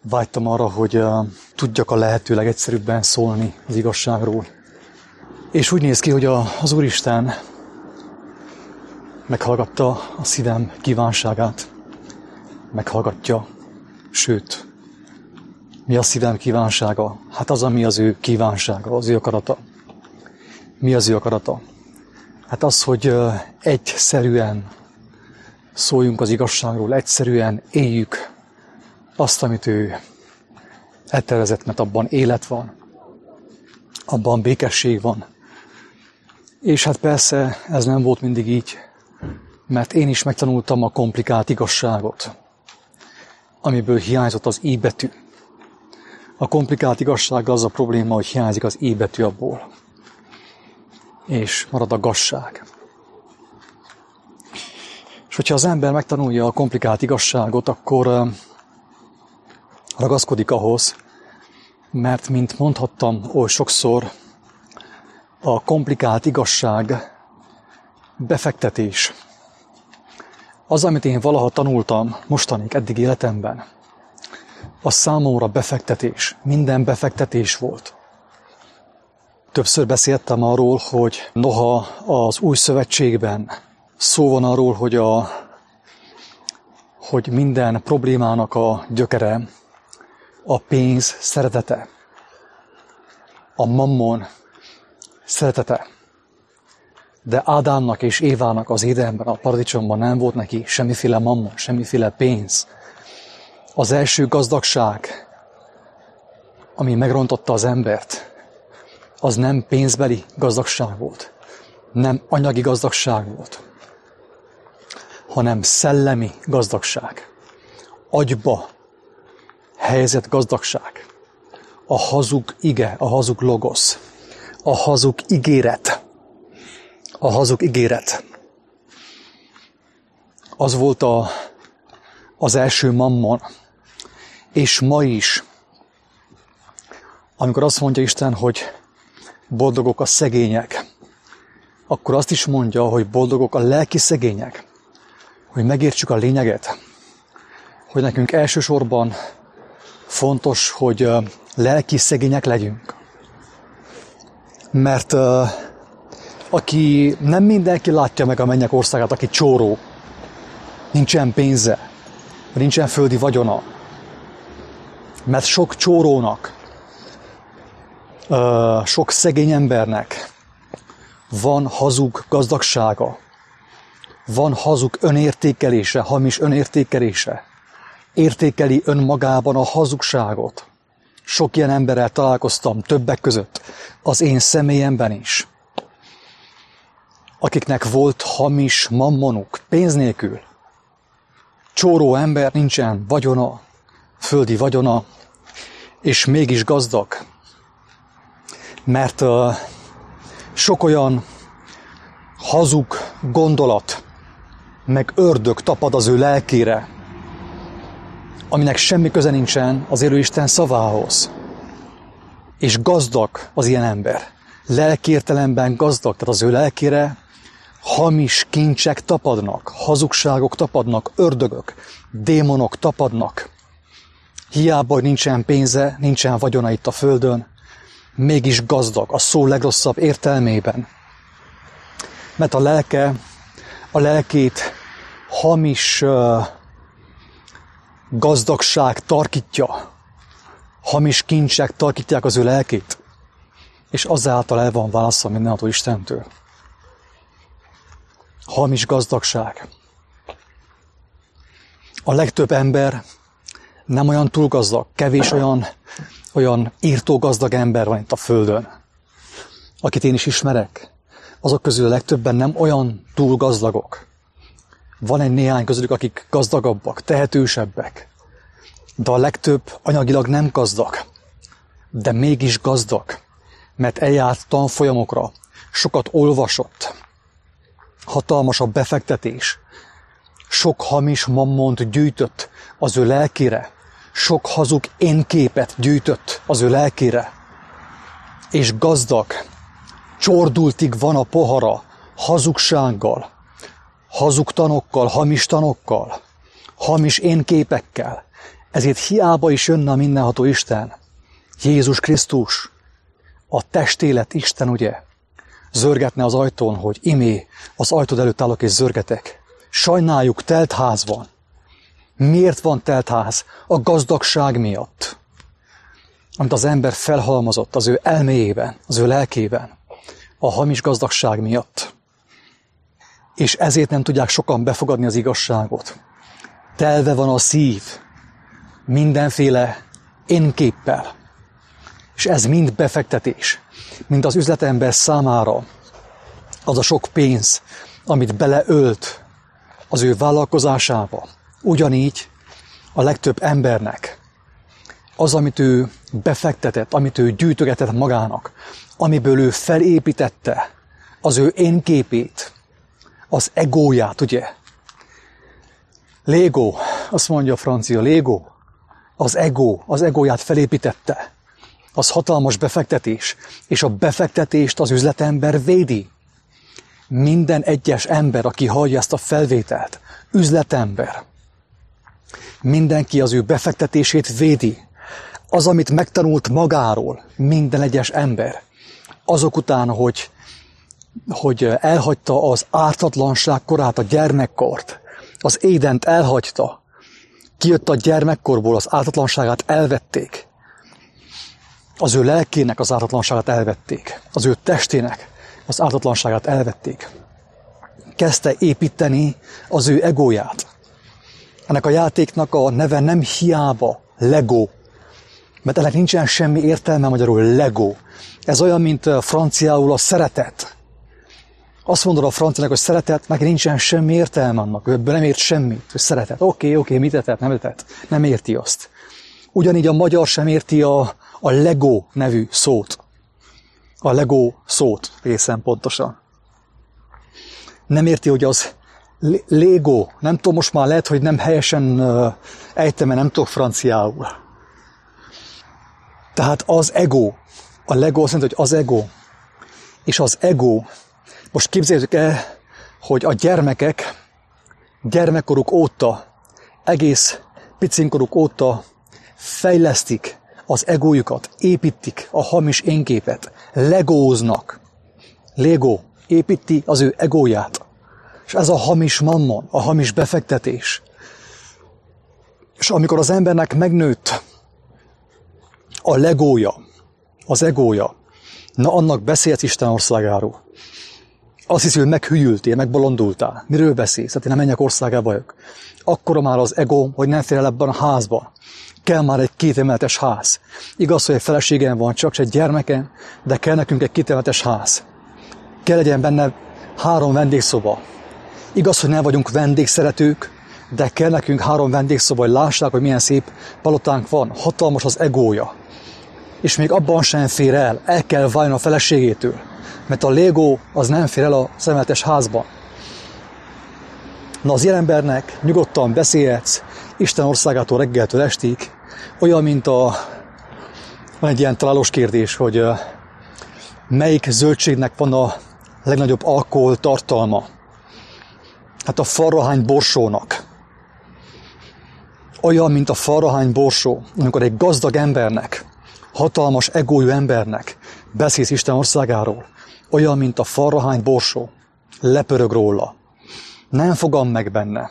Vágytam arra, hogy tudjak a lehető legegyszerűbben szólni az igazságról. És úgy néz ki, hogy az Úristen meghallgatta a szívem kívánságát. Meghallgatja, sőt, mi a szívem kívánsága? Hát az, ami az ő kívánsága, az ő akarata. Mi az ő akarata? Hát az, hogy egyszerűen szóljunk az igazságról, egyszerűen éljük azt, amit ő eltervezett, mert abban élet van, abban békesség van. És hát persze ez nem volt mindig így, mert én is megtanultam a komplikált igazságot, amiből hiányzott az I betű. A komplikált igazsággal az a probléma, hogy hiányzik az I betű abból, és marad a gazság. És hogyha az ember megtanulja a komplikált igazságot, akkor ragaszkodik ahhoz, mert, mint mondhattam oly sokszor, a komplikált igazság befektetés. Az, amit én valaha tanultam mostanig, eddig életemben, az számomra befektetés. Minden befektetés volt. Többször beszéltem arról, hogy noha az új szövetségben szó van arról, hogy minden problémának a gyökere a pénz szeretete, a mammon szeretete. De Ádámnak és Évának az Édenben, a paradicsomban nem volt neki semmiféle mammon, semmiféle pénz. Az első gazdagság, ami megrontotta az embert, az nem pénzbeli gazdagság volt, nem anyagi gazdagság volt, hanem szellemi gazdagság, agyba helyezett gazdagság, a hazug ige, a hazug logosz, a hazug ígéret. A hazug ígéret. Az volt az első mammon. És ma is, amikor azt mondja Isten, hogy boldogok a szegények, akkor azt is mondja, hogy boldogok a lelki szegények. Hogy megértsük a lényeget. Hogy nekünk elsősorban fontos, hogy lelki szegények legyünk. Mert nem mindenki látja meg a mennyek országát, aki csóró, nincsen pénze, nincsen földi vagyona. Mert sok csórónak, sok szegény embernek van hazug gazdagsága, van hazug önértékelése, hamis önértékelése, értékeli önmagában a hazugságot. Sok ilyen emberrel találkoztam többek között, az én személyemben is, akiknek volt hamis mammonuk, pénz nélkül. Csóró ember, nincsen vagyona, földi vagyona, és mégis gazdag. Mert sok olyan hazug gondolat, meg ördög tapad az ő lelkére, aminek semmi köze nincsen az élő Isten szavához. És gazdag az ilyen ember. Lelki értelemben gazdag, tehát az ő lelkére hamis kincsek tapadnak, hazugságok tapadnak, ördögök, démonok tapadnak. Hiába, hogy nincsen pénze, nincsen vagyona itt a földön, mégis gazdag, a szó legrosszabb értelmében. Mert a lelkét hamis gazdagság tarkítja, hamis kincsek tarkítják az ő lelkét, és azáltal el van válaszol mindenható Istentől. Hamis gazdagság. A legtöbb ember nem olyan túl gazdag, kevés olyan írtó gazdag ember van itt a földön, akit én is ismerek. Azok közül a legtöbben nem olyan túl gazdagok. Van egy néhány közülük, akik gazdagabbak, tehetősebbek, de a legtöbb anyagilag nem gazdag, de mégis gazdag, mert eljárt tanfolyamokra, sokat olvasott, hatalmas a befektetés, sok hamis mammont gyűjtött az ő lelkére, sok hazug énképet gyűjtött az ő lelkére, és gazdag, csordultig van a pohara hazugsággal, hazug tanokkal, hamis tanokkal, hamis énképekkel, Ezért hiába is jönne a mindenható Isten, Jézus Krisztus, a testélet Isten, ugye, zörgetne az ajtón, hogy imé, az ajtód előtt állok és zörgetek. Sajnáljuk, telt ház van. Miért van telt ház? A gazdagság miatt. Amit az ember felhalmozott az ő elméjében, az ő lelkében, a hamis gazdagság miatt. És ezért nem tudják sokan befogadni az igazságot. Telve van a szív mindenféle énképpel. És ez mind befektetés, mind az üzletember számára az a sok pénz, amit beleölt az ő vállalkozásába. Ugyanígy a legtöbb embernek az, amit ő befektetett, amit ő gyűjtögetett magának, amiből ő felépítette az ő énképét, az egóját, ugye? Lego, azt mondja a francia, Lego, az egóját felépítette. Az hatalmas befektetés, és a befektetést az üzletember védi. Minden egyes ember, aki hallja ezt a felvételt, üzletember. Mindenki az ő befektetését védi. Az, amit megtanult magáról, minden egyes ember. Azok után, hogy elhagyta az ártatlanság korát, a gyermekkort, az Édent elhagyta, kijött a gyermekkorból, az ártatlanságát elvették. Az ő lelkének az ártatlanságát elvették. Az ő testének az ártatlanságát elvették. Kezdte építeni az ő egóját. Ennek a játéknak a neve nem hiába Lego, mert ennek nincsen semmi értelme magyarul Lego. Ez olyan, mint franciául a szeretet. Azt mondod a franciának, hogy szeretet, meg nincsen semmi értelme annak, ebből nem ért semmit, hogy szeretet. Oké, mit etett, nem etett, nem érti azt. Ugyanígy a magyar sem érti a Lego nevű szót. A Lego szót egészen pontosan. Nem érti, hogy az Lego, nem tudom, most már lehet, hogy nem helyesen ejtem, mert nem tudok franciául. Tehát az ego. A Lego azt mondja, hogy az ego. És az ego, most képzeljük el, hogy a gyermekek gyermekkoruk óta, egész picinkoruk óta fejlesztik az egójukat, építik a hamis énképet, legóznak. Lego építi az ő egóját. És ez a hamis mammon, a hamis befektetés. És amikor az embernek megnőtt a legója, az egója, na annak beszélsz Isten országáról. Azt hiszi, hogy meghűltél, megbolondultál. Miről beszélsz? Hát én nem menjek országába vagyok. Akkora már az ego, hogy nem fér el ebben a házban. Kell már egy 2 emeletes ház. Igaz, hogy egy feleségem van, csak egy gyermekem, de kell nekünk egy 2 emeletes ház. Kell legyen benne 3 vendégszoba. Igaz, hogy nem vagyunk vendégszeretők, de kell nekünk 3 vendégszoba, hogy lássák, hogy milyen szép palotánk van. Hatalmas az egója. És még abban sem fér el kell válni a feleségétől. Mert a Lego az nem fér el a szemeletes házban. Na az ilyen embernek nyugodtan beszélhetsz Isten országától reggeltől estig, olyan, mint van egy ilyen találós kérdés, hogy melyik zöldségnek van a legnagyobb alkohol tartalma. Hát a farrahány borsónak. Olyan, mint a farrahány borsó, amikor egy gazdag embernek, hatalmas egójú embernek beszélsz Isten országáról, olyan, mint a farrahány borsó, lepörög róla. Nem fogam meg benne.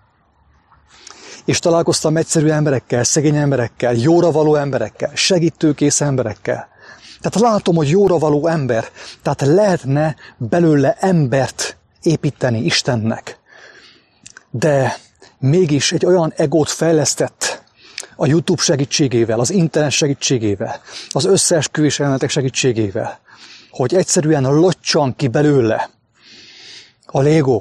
És találkoztam egyszerű emberekkel, szegény emberekkel, jóra való emberekkel, segítőkész emberekkel. Tehát látom, hogy jóra való ember, tehát lehetne belőle embert építeni Istennek. De mégis egy olyan egót fejlesztett a YouTube segítségével, az internet segítségével, az összeesküvés elméletek segítségével, hogy egyszerűen locsan ki belőle a Lego,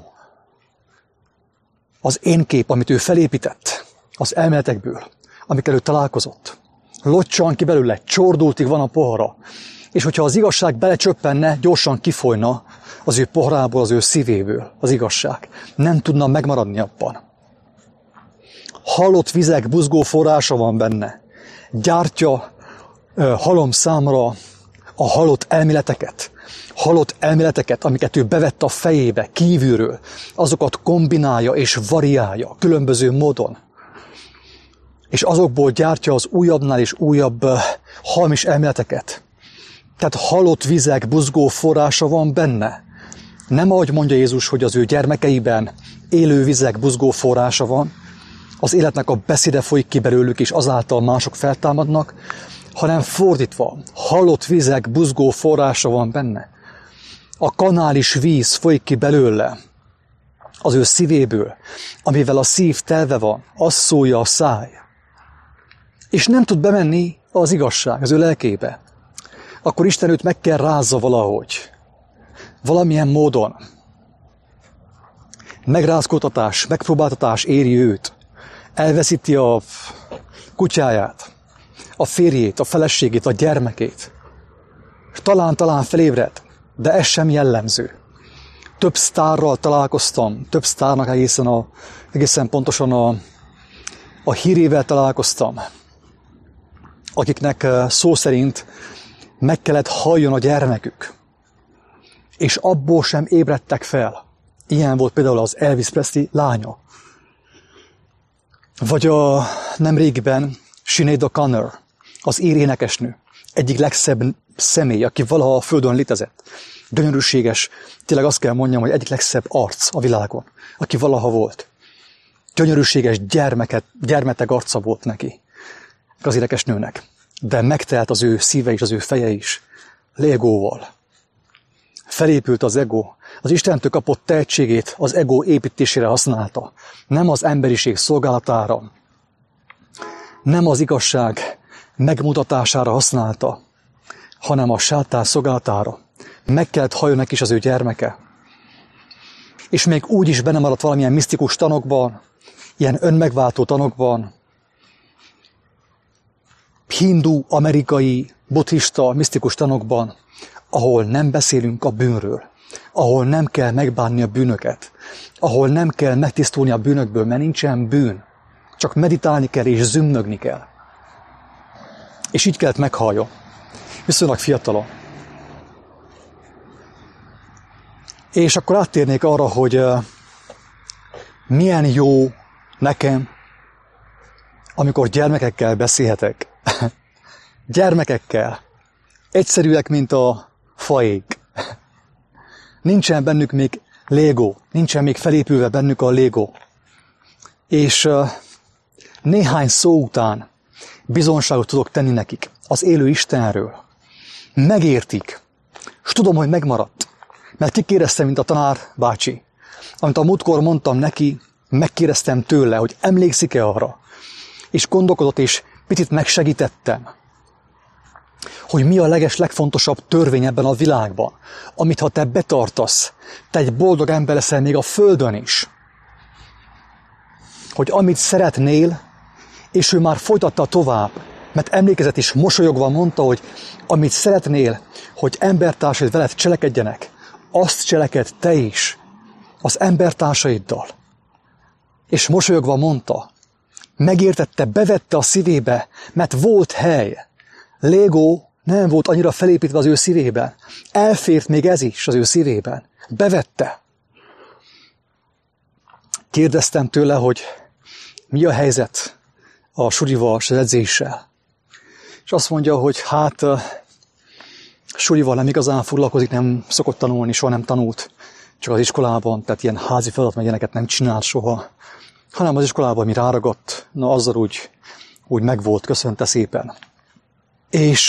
az énkép, amit ő felépített az elméletekből, amikkel ő találkozott. Locsan ki belőle, csordultig van a pohara. És hogyha az igazság belecsöppenne, gyorsan kifolyna az ő poharából, az ő szívéből az igazság. Nem tudna megmaradni abban. Halott vizek buzgó forrása van benne. Gyártja halom számra a halott elméleteket, amiket ő bevett a fejébe kívülről, azokat kombinálja és variálja különböző módon. és azokból gyártja az újabbnál és újabb hamis elméleteket. Tehát halott vizek buzgó forrása van benne. Nem ahogy mondja Jézus, hogy az ő gyermekeiben élő vizek buzgó forrása van, az életnek a beszéde folyik ki belőlük, és azáltal mások feltámadnak, hanem fordítva, halott vizek buzgó forrása van benne. A kanális víz folyik ki belőle, az ő szívéből, amivel a szív telve van, az szólja a száj. És nem tud bemenni az igazság az ő lelkébe. Akkor Isten őt meg kell rázza valahogy. Valamilyen módon. Megrázkódtatás, megpróbáltatás éri őt. Elveszíti a kutyáját, a férjét, a feleségét, a gyermekét. Talán felébred, de ez sem jellemző. Több sztárral találkoztam, több sztárnak egészen pontosan a hírével találkoztam, akiknek szó szerint meg kellett halljon a gyermekük, és abból sem ébredtek fel. Ilyen volt például az Elvis Presley lánya. Vagy a nemrégiben Sinead O'Connor, az ír énekesnő, egyik legszebb személy, aki valaha a Földön létezett. Gyönyörűséges, tényleg azt kell mondjam, hogy egyik legszebb arc a világon, aki valaha volt. Gyönyörűséges gyermeteg arca volt neki, az énekesnőnek. De megtelt az ő szíve és az ő feje is legóval. Felépült az ego. Az Istentől kapott tehetségét az ego építésére használta. Nem az emberiség szolgálatára, nem az igazság megmutatására használta, hanem a sátán szolgálatára. Meg kellett halljon is az ő gyermeke. És még úgy is benne maradt valamilyen misztikus tanokban, ilyen önmegváltó tanokban, hindu, amerikai, buddhista, misztikus tanokban, ahol nem beszélünk a bűnről, ahol nem kell megbánni a bűnöket, ahol nem kell megtisztulni a bűnökből, mert nincsen bűn, csak meditálni kell és zümmögni kell. És így kellett meghalljon. Viszonylag fiatalon. És akkor áttérnék arra, hogy milyen jó nekem, amikor gyermekekkel beszélhetek. Gyermekekkel. Egyszerűek, mint a faék. Nincsen bennük még Lego, nincsen még felépülve bennük a Lego. És néhány szó után bizonságot tudok tenni nekik az élő Istenről. Megértik, és tudom, hogy megmaradt. Mert kikérdeztem, mint a tanár bácsi. Amit a múltkor mondtam neki, megkérdeztem tőle, hogy emlékszik-e arra. És gondolkodott, és picit megsegítettem, hogy mi a legfontosabb törvény ebben a világban, amit ha te betartasz, te egy boldog ember leszel még a Földön is. Hogy amit szeretnél, és ő már folytatta tovább, mert emlékezett is mosolyogva mondta, hogy amit szeretnél, hogy embertársaid veled cselekedjenek, azt cseleked te is az embertársaiddal. És mosolyogva mondta, megértette, bevette a szívébe, mert volt hely. Lego nem volt annyira felépítve az ő szívében. Elfért még ez is az ő szívében. Bevette. Kérdeztem tőle, hogy mi a helyzet a sulival és az edzéssel. És azt mondja, hogy sulival nem igazán foglalkozik, nem szokott tanulni, soha nem tanult. Csak az iskolában, tehát ilyen házi feladat, meg ilyeneket nem csinált soha. Hanem az iskolában, mi ráragadt, na azzal úgy megvolt, köszönte szépen. És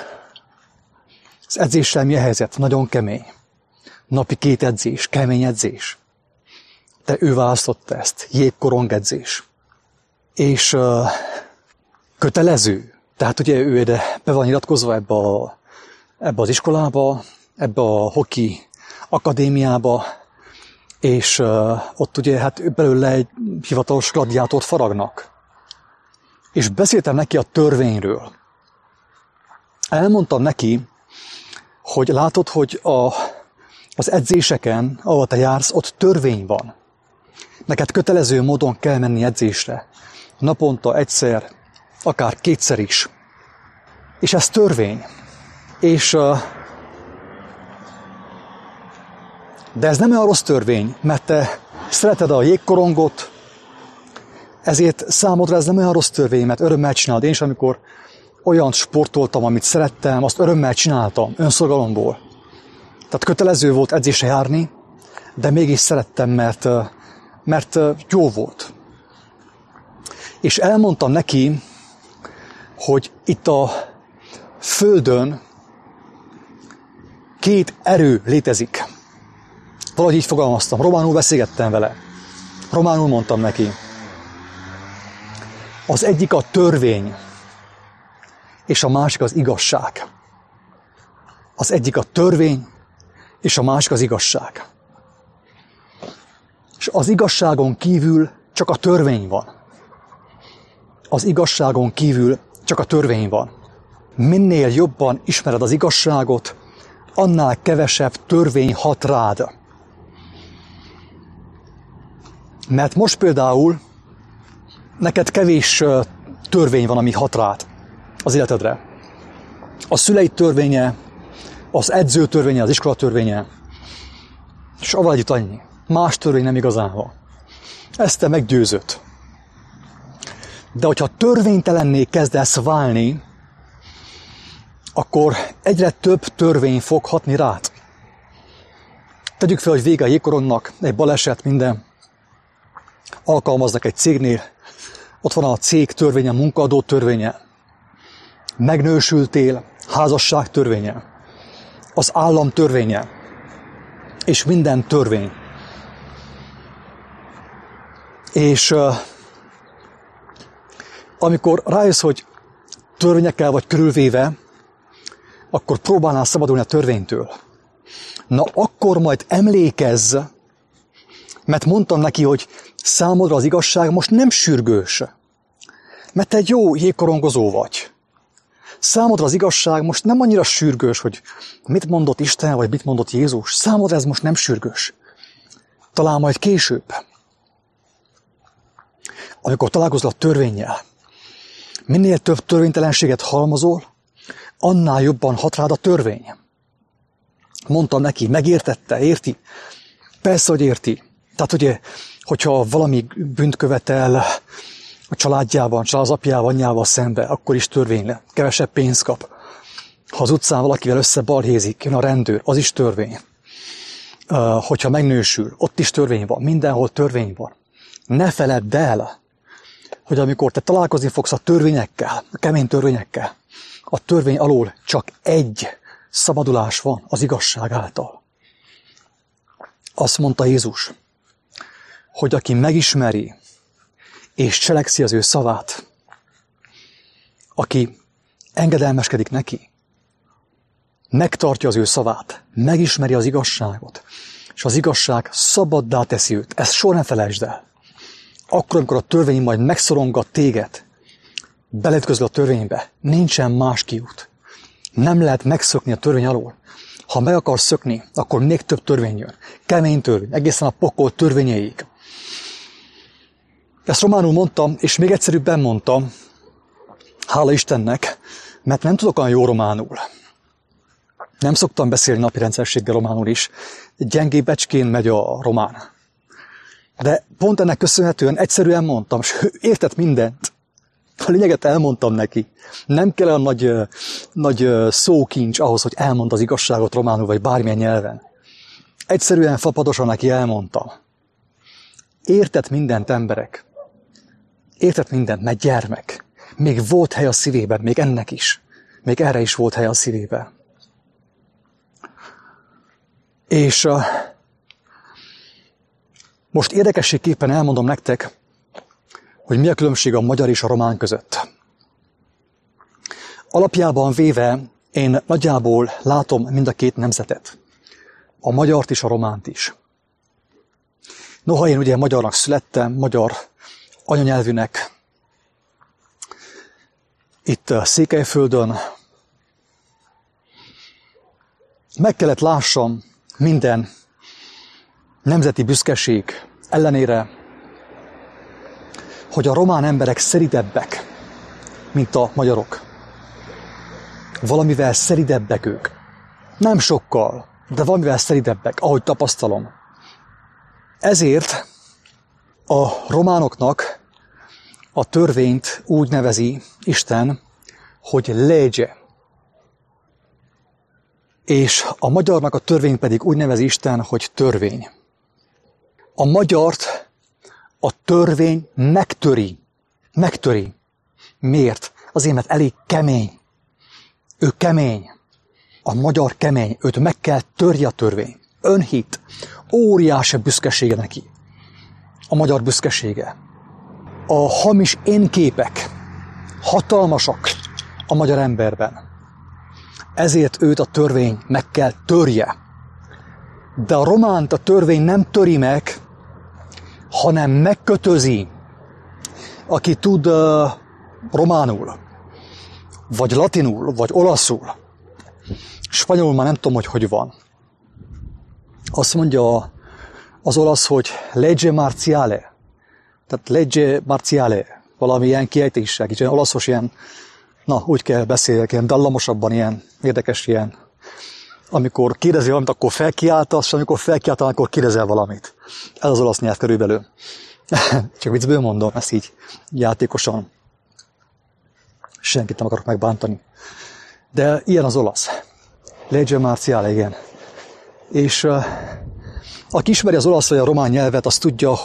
az edzéssel mi a helyzet? Nagyon kemény. Napi 2 edzés, kemény edzés. De ő választotta ezt, jégkorong edzés. És kötelező. Tehát ugye ő be van iratkozva ebbe az iskolába, ebbe a hoki akadémiába, és ott ugye hát belőle egy hivatalos gladiátort faragnak. És beszéltem neki a törvényről. Elmondtam neki, hogy látod, hogy az edzéseken, ahol te jársz, ott törvény van. Neked kötelező módon kell menni edzésre. Naponta egyszer, akár 2-szer is. És ez törvény. De ez nem olyan rossz törvény, mert te szereted a jégkorongot, Ezért számodra ez nem olyan rossz törvény, mert örömmel csinálod. Én is, amikor olyan sportoltam, amit szerettem, azt örömmel csináltam, önszorgalomból. Tehát kötelező volt edzésre járni, de mégis szerettem, mert jó volt. És elmondtam neki, hogy itt a Földön két erő létezik. Valahogy így fogalmaztam. Románul beszélgettem vele. Románul mondtam neki. Az egyik a törvény, és a másik az igazság. Az egyik a törvény, és a másik az igazság. És az igazságon kívül csak a törvény van. Az igazságon kívül csak a törvény van. Minél jobban ismered az igazságot, annál kevesebb törvény hat rád. Mert most például neked kevés törvény van, ami hat rád az életedre. A szüleid törvénye, az edző törvénye, az iskola törvénye, és avval együtt annyi. Más törvény nem igazán van. Ezt te meggyőzött. De hogyha törvénytelenné kezdesz válni, akkor egyre több törvény fog hatni rád. Tegyük fel, hogy vége a jégkorongnak, egy baleset, minden. Alkalmaznak egy cégnél, ott van a cég törvénye, munkaadó törvénye. Megnősültél, házasság törvénye. Az állam törvénye. És minden törvény. És amikor rájössz, hogy törvényekkel vagy körülvéve, akkor próbálnál szabadulni a törvénytől. Na akkor majd emlékezz, mert mondtam neki, hogy számodra az igazság most nem sürgős, mert te egy jó jégkorongozó vagy. Számodra az igazság most nem annyira sürgős, hogy mit mondott Isten, vagy mit mondott Jézus. Számodra ez most nem sürgős. Talán majd később. Amikor találkozol a törvénnyel, minél több törvénytelenséget halmozol, annál jobban hat rád a törvény. Mondtam neki, megértette, érti? Persze, hogy érti. Tehát ugye, hogyha valami bűnt követel a családjában, az apjával, anyjával szembe, akkor is törvény le. Kevesebb pénzt kap. Ha az utcán valakivel összebalhézik, jön a rendőr, az is törvény. Hogyha megnősül, ott is törvény van, mindenhol törvény van. Ne feledd el, hogy amikor te találkozni fogsz a törvényekkel, a kemény törvényekkel, a törvény alól csak egy szabadulás van, az igazság által. Azt mondta Jézus, hogy aki megismeri és cselekszi az ő szavát, aki engedelmeskedik neki, megtartja az ő szavát, megismeri az igazságot, és az igazság szabaddá teszi őt. Ezt soha nem felejtsd el. Akkor, amikor a törvény majd megszorongat téged, beleütközöl a törvénybe, nincsen más kiút. Nem lehet megszökni a törvény alól. Ha meg akarsz szökni, akkor még több törvény jön. Kemény törvény, egészen a pokol törvényeig. Ezt románul mondtam, és még egyszerűbben mondtam, hála Istennek, mert nem tudok olyan jó románul. Nem szoktam beszélni napi rendszerességgel románul is. Gyengébecskén megy a román. De pont ennek köszönhetően egyszerűen mondtam, és értett mindent. A lényeget elmondtam neki. Nem kell olyan nagy szókincs ahhoz, hogy elmond az igazságot románul, vagy bármilyen nyelven. Egyszerűen fapadosan neki elmondtam. Értett mindent, emberek. Értett mindent, mert gyermek. Még volt hely a szívében, még ennek is. Még erre is volt hely a szívében. És most érdekességképpen elmondom nektek, hogy mi a különbség a magyar és a román között. Alapjában véve én nagyjából látom mind a két nemzetet. A magyart és a románt is. Noha én ugye magyarnak születtem, magyar anyanyelvűnek, itt Székelyföldön, meg kellett lássam minden nemzeti büszkeség ellenére, hogy a román emberek szeridebbek, mint a magyarok. Valamivel szeridebbek ők. Nem sokkal, de valamivel szeridebbek, ahogy tapasztalom. Ezért a románoknak A törvényt úgy nevezi Isten, hogy lege. És a magyarnak a törvényt pedig úgy nevezi Isten, hogy törvény. A magyart a törvény megtöri. Megtöri. Miért? Azért, mert elég kemény. Ő kemény. A magyar kemény. Őt meg kell törje a törvény. Önhit. Óriási büszkesége neki. A magyar büszkesége. A hamis énképek hatalmasak a magyar emberben. Ezért őt a törvény meg kell törje. De a románt a törvény nem töri meg, hanem megkötözi. Aki tud románul, vagy latinul, vagy olaszul, spanyolul már nem tudom, hogy van. Azt mondja az olasz, hogy legge marziale. Tehát legge marziale. Valami ilyen kiejtéssel, kicsit olaszos ilyen, úgy kell beszélni, ilyen dallamosabban, ilyen érdekes ilyen. Amikor kérdezi valamit, akkor felkiáltasz, és amikor felkiáltasz, akkor kérdezel valamit. Ez az olasz nyelv körülbelül. Csak viccből mondom, ezt így játékosan. Senkit nem akarok megbántani. De ilyen az olasz. Legge marziale, igen. És aki ismeri az olasz vagy a román nyelvet, az tudja,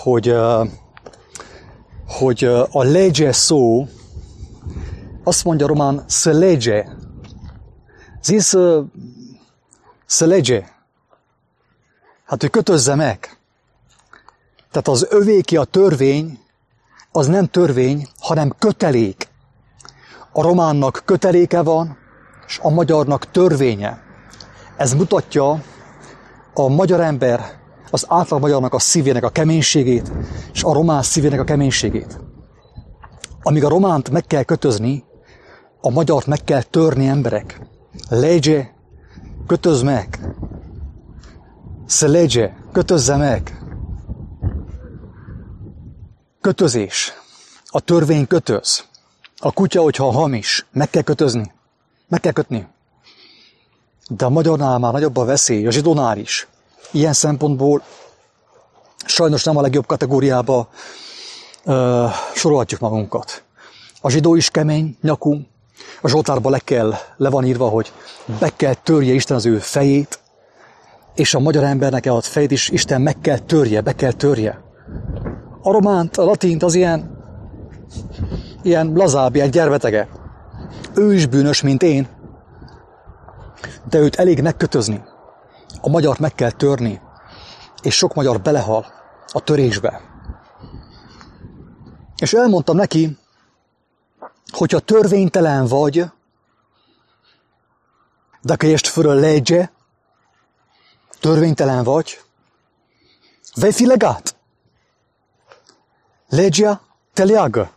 hogy a legge szó, azt mondja román, se legge. Zis se legge. Hát, hogy kötözze meg. Tehát az övéki a törvény, az nem törvény, hanem kötelék. A románnak köteléke van, és a magyarnak törvénye. Ez mutatja a magyar ember, az átlag magyarnak a szívének a keménységét, és a román szívének a keménységét. Amíg a románt meg kell kötözni, a magyart meg kell törni, emberek. Legge, kötözz meg. Se legge, kötözze meg. Kötözés. A törvény kötöz. A kutya, hogyha hamis, meg kell kötözni. Meg kell kötni. De a magyarnál már nagyobb a veszély, a zsidónál is. Ilyen szempontból sajnos nem a legjobb kategóriába sorolhatjuk magunkat. A zsidó is kemény nyakú. A Zsoltárban le van írva, hogy be kell törje Isten az ő fejét, és a magyar embernek a fejét is Isten meg kell törje, be kell törje. A románt, a latint az ilyen lazább, ilyen gyermetege. Ő is bűnös, mint én, de őt elég megkötözni. A magyart meg kell törni, és sok magyar belehal a törésbe. És elmondtam neki, hogyha törvénytelen vagy, dacă ești fără lege, törvénytelen vagy, vei fi legat. Legea te leagă.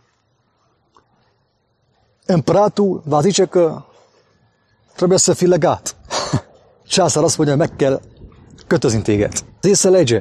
Împăratul va zice că trebuie să fii legat. Császár azt mondja, meg kell kötözni téged. Észre lege.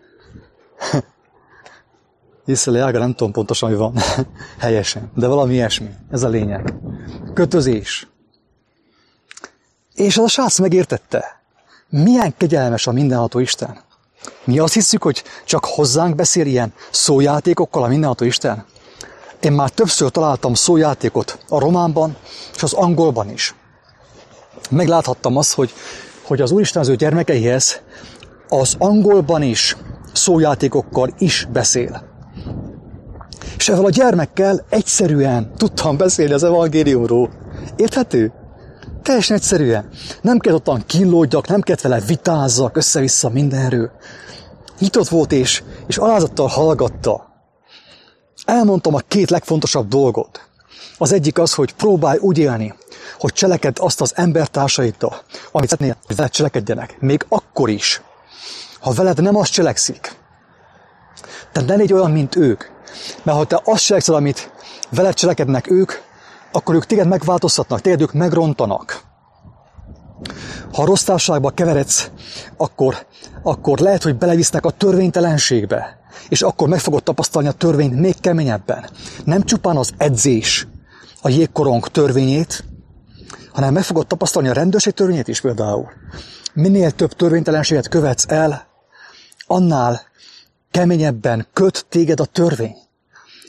Észre leagă, nem tudom pontosan, hogy van helyesen, de valami ilyesmi. Ez a lényeg. Kötözés. És az a srác megértette. Milyen kegyelmes a mindenható Isten. Mi azt hiszük, hogy csak hozzánk beszél ilyen szójátékokkal a mindenható Isten? Én már többször találtam szójátékot a románban és az angolban is. Megláthattam azt, hogy az Úristen az ő gyermekeihez az angolban is szójátékokkal is beszél. És ezzel a gyermekkel egyszerűen tudtam beszélni az evangéliumról. Érthető? Teljesen egyszerűen. Nem kellett ottan kínlódjak, nem kellett vele vitázzak össze-vissza mindenről. Nyitott volt és alázattal hallgatta. Elmondtam a két legfontosabb dolgot. Az egyik az, hogy próbálj úgy élni, hogy cselekedd azt az embertársaiddal, amit szeretnél, hogy veled cselekedjenek. Még akkor is, ha veled nem azt cselekszik. Tehát ne légy olyan, mint ők. Mert ha te azt cselekszel, amit veled cselekednek ők, akkor ők téged megváltoztatnak, téged ők megrontanak. Ha rossz társaságba keveredsz, akkor lehet, hogy belevisznek a törvénytelenségbe, és akkor meg fogod tapasztalni a törvényt még keményebben. Nem csupán az edzés, a jégkorong törvényét, hanem meg fogod tapasztalni a rendőrség törvényét is például. Minél több törvénytelenséget követsz el, annál keményebben köt téged a törvény.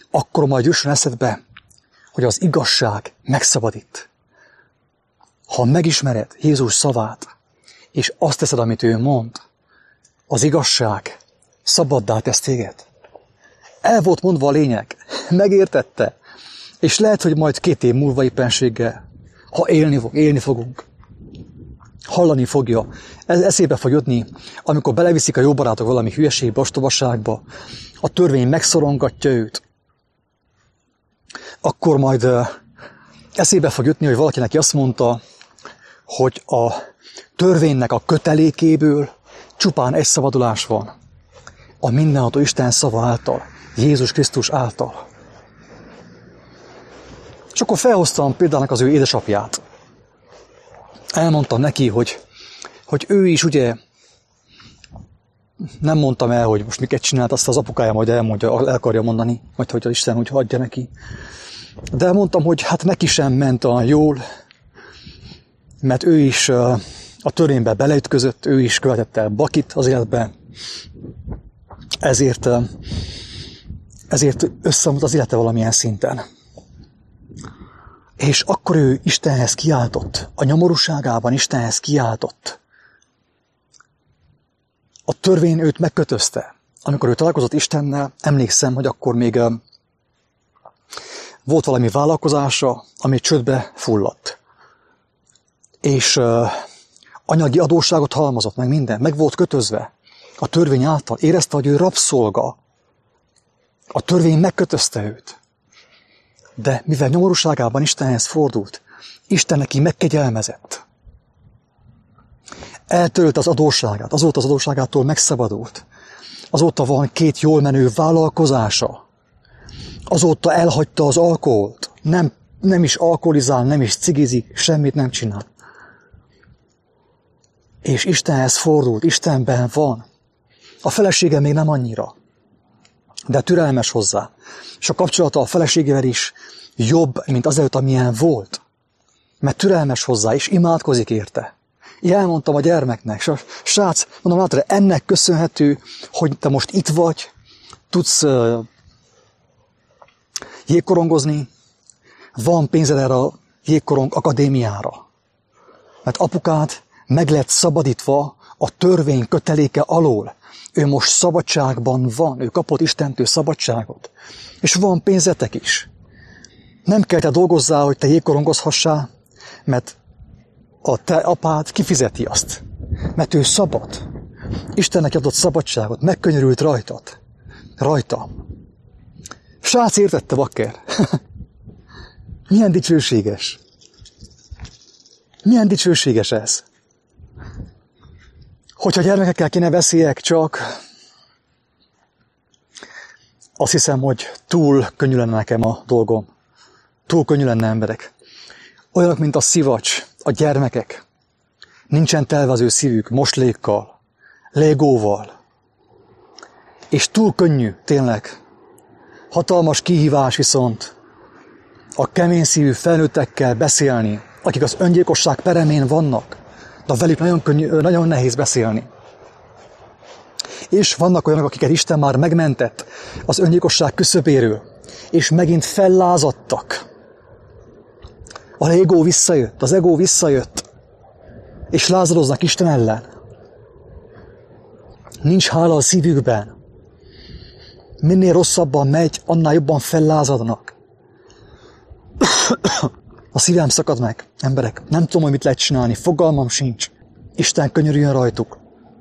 akkor majd jusson eszedbe, hogy az igazság megszabadít. Ha megismered Jézus szavát, és azt teszed, amit ő mond, az igazság szabaddá tesz téged. El volt mondva a lényeg, megértette, és lehet, hogy majd 2 év múlva éppenséggel, ha élni fogunk, hallani fogja, ez eszébe fog jutni, amikor beleviszik a jó barátok valami hülyeségbe, ostobaságba, a törvény megszorongatja őt, akkor majd eszébe fog jutni, hogy valaki neki azt mondta, hogy a törvénynek a kötelékéből csupán egy szabadulás van. A mindenható Isten szava által, Jézus Krisztus által. És akkor felhoztam példának az ő édesapját. Elmondtam neki, hogy ő is ugye, nem mondtam el, hogy most miket csinált, azt az apukája majd elmondja, el akarja mondani, majd hogy az Isten úgy hagyja neki. De elmondtam, hogy hát neki sem ment olyan jól, mert ő is a törvénybe beleütközött, ő is követett el bakit az életben, ezért összeomlott az élete valamilyen szinten. És akkor ő Istenhez kiáltott, a nyomorúságában Istenhez kiáltott. A törvény őt megkötözte. Amikor ő találkozott Istennel, emlékszem, hogy akkor még volt valami vállalkozása, ami csődbe fulladt. És anyagi adósságot halmozott, meg minden, meg volt kötözve. A törvény által érezte, hogy ő rabszolga. A törvény megkötözte őt. De mivel nyomorúságában Istenhez fordult, Isten neki megkegyelmezett. Eltörölt az adósságát, azóta az adósságától megszabadult. Azóta van 2 jól menő vállalkozása. Azóta elhagyta az alkoholt. Nem is alkoholizál, nem is cigizik, semmit nem csinál. És Istenhez fordult, Istenben van. A felesége még nem annyira, de türelmes hozzá. És a kapcsolata a feleségével is jobb, mint azelőtt, amilyen volt. Mert türelmes hozzá, és imádkozik érte. Én elmondtam a gyermeknek, srác, mondom, látod, ennek köszönhető, hogy te most itt vagy, tudsz jégkorongozni, van pénzed erre a jégkorong akadémiára. Mert apukád meg lett szabadítva a törvény köteléke alól. Ő most szabadságban van, ő kapott Istentől szabadságot. És van pénzetek is. Nem kell te dolgozzál, hogy te jégkorongozhassál, mert a te apád kifizeti azt. Mert ő szabad. Istennek adott szabadságot, megkönyörült rajta. Srác értette, bakker. Milyen dicsőséges. Milyen dicsőséges ez. Hogyha gyermekekkel kéne beszéljek csak, azt hiszem, hogy túl könnyű lenne nekem a dolgom. Túl könnyű lenne, emberek. Olyanok, mint a szivacs, a gyermekek. Nincsen telve az ő szívük moslékkal, légóval. És túl könnyű, tényleg. Hatalmas kihívás viszont a kemény szívű felnőttekkel beszélni, akik az öngyilkosság peremén vannak. De velük nagyon nehéz beszélni. És vannak olyanok, akiket Isten már megmentett az öngyilkosság küszöbéről, és megint fellázadtak. A ego visszajött, az ego visszajött, és lázadoznak Isten ellen. Nincs hála a szívükben. Minél rosszabban megy, annál jobban fellázadnak. A szívem szakad meg, emberek. Nem tudom, hogy mit lehet csinálni, fogalmam sincs. Isten könyörüljön rajtuk.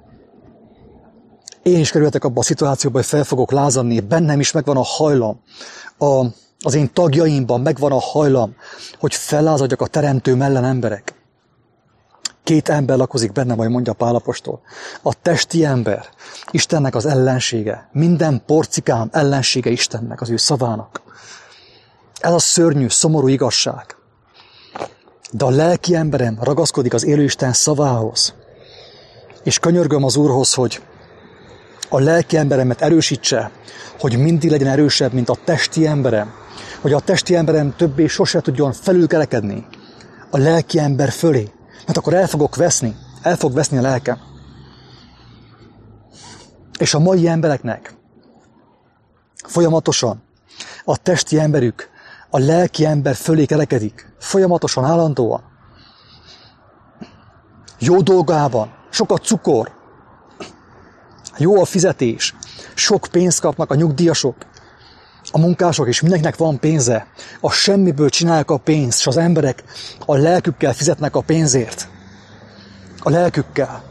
Én is kerültek abba a szituációba, hogy fel fogok lázadni. Bennem is megvan a hajlam. Az én tagjaimban megvan a hajlam, hogy fellázadjak a teremtőm ellen, emberek. 2 ember lakozik bennem, ahogy mondja Pál apostol. A testi ember, Istennek az ellensége. Minden porcikám ellensége Istennek, az ő szavának. Ez a szörnyű, szomorú igazság. De a lelki emberem ragaszkodik az élő Isten szavához. És könyörgöm az Úrhoz, hogy a lelki emberemet erősítse, hogy mindig legyen erősebb, mint a testi emberem. Hogy a testi emberem többé sose tudjon felülkerekedni a lelki ember fölé. Mert akkor el fog veszni a lelkem. És a mai embereknek folyamatosan a testi emberük a lelki ember fölé kerekedik. Folyamatosan, állandóan. Jó dolgában, sok a cukor, jó a fizetés, sok pénzt kapnak a nyugdíjasok, a munkások, és mindenkinek van pénze. A semmiből csinálják a pénzt, és az emberek a lelkükkel fizetnek a pénzért. A lelkükkel.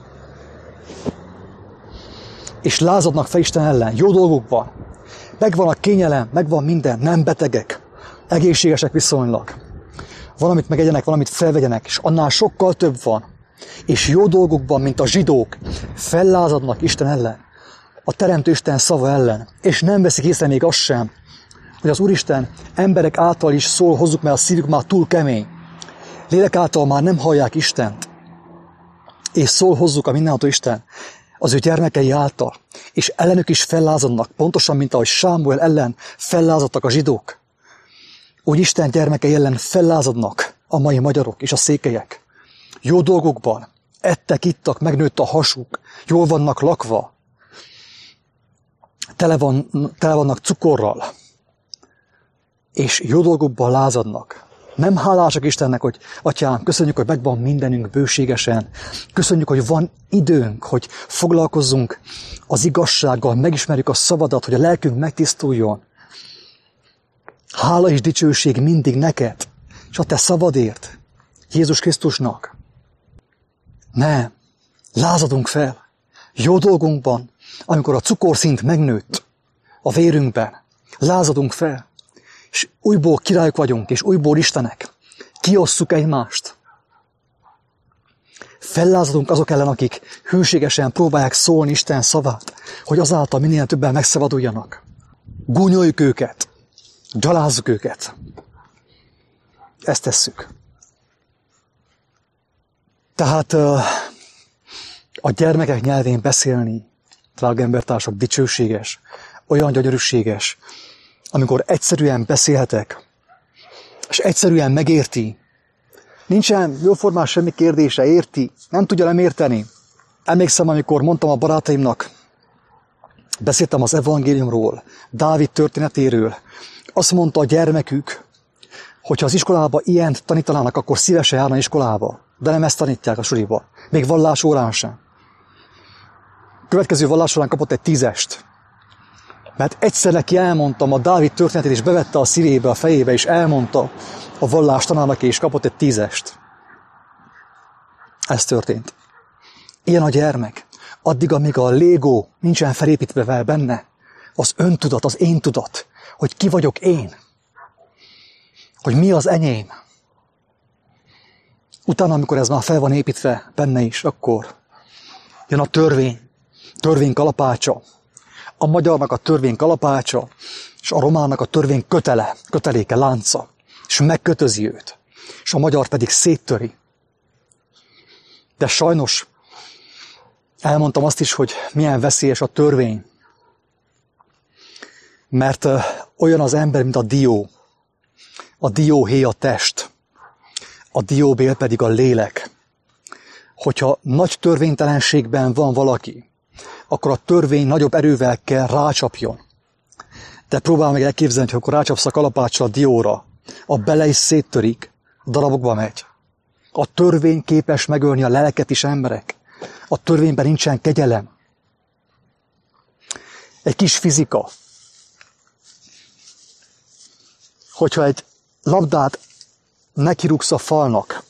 És lázadnak fel Isten ellen, jó dolgukban. Megvan a kényelem, megvan minden, nem betegek, egészségesek viszonylag. Valamit megegyenek, valamit felvegyenek, és annál sokkal több van. És jó dolgukban, mint a zsidók, fellázadnak Isten ellen, a Teremtő Isten szava ellen, és nem veszik észre még azt sem, hogy az Úristen emberek által is szól hozzuk, mert a szívük már túl kemény. Lélek által már nem hallják Istent, és szól hozzuk a mindenható Isten az ő gyermekei által, és ellenük is fellázadnak, pontosan, mint ahogy Sámuel ellen fellázadtak a zsidók. Úgy Isten gyermekei ellen fellázadnak a mai magyarok és a székelyek. Jó dolgokban, ettek, ittak, megnőtt a hasuk, jól vannak lakva, tele vannak cukorral, és jó dolgokban lázadnak. Nem hálásak Istennek, hogy Atyám, köszönjük, hogy megvan mindenünk bőségesen. Köszönjük, hogy van időnk, hogy foglalkozzunk az igazsággal, megismerjük a szavadat, hogy a lelkünk megtisztuljon. Hála és dicsőség mindig neked, és a te szavadért, Jézus Krisztusnak. Nem, lázadunk fel. Jó dolgunkban, amikor a cukorszint megnőtt a vérünkben, lázadunk fel. És újból királyok vagyunk, és újból Istenek. Kiosszuk egymást. Fellázadunk azok ellen, akik hűségesen próbálják szólni Isten szavát, hogy azáltal minél többen megszabaduljanak. Gúnyoljuk őket, gyalázzuk őket. Ezt tesszük. Tehát a gyermekek nyelvén beszélni, drága embertársak, dicsőséges, olyan gyönyörűséges, amikor egyszerűen beszélhetek, és egyszerűen megérti. Nincsen jóformán semmi kérdése, érti, nem tudja nem érteni. Emlékszem, amikor mondtam a barátaimnak, beszéltem az evangéliumról, Dávid történetéről, azt mondta a gyermekük, hogyha az iskolában ilyent tanítanának, akkor szívesen járna iskolába, de nem ezt tanítják a suliba, még vallásórán sem. Következő vallásórán kapott egy 10-est. Mert egyszer neki elmondtam a Dávid történetét, és bevette a szívébe, a fejébe, és elmondta a vallás tanának, és kapott egy 10-est. Ez történt. Ilyen a gyermek. Addig, amíg a Lego nincsen felépítve benne, az öntudat, az én tudat, hogy ki vagyok én, hogy mi az enyém. Utána, amikor ez már fel van építve benne is, akkor jön a törvény kalapácsa. A magyarnak a törvény kalapácsa, és a románnak a törvény köteléke, lánca, és megkötözi őt, és a magyar pedig széttöri. De sajnos elmondtam azt is, hogy milyen veszélyes a törvény, mert olyan az ember, mint a dió. A dióhéj a test, a dióbél pedig a lélek. Hogyha nagy törvénytelenségben van valaki, akkor a törvény nagyobb erővel kell rácsapjon. De próbál meg elképzelni, hogy akkor rácsapsz a kalapáccsal a dióra, a bele is széttörik, darabokba megy. A törvény képes megölni a lelket is, emberek. A törvényben nincsen kegyelem. Egy kis fizika. Hogyha egy labdát nekirúgsz a falnak,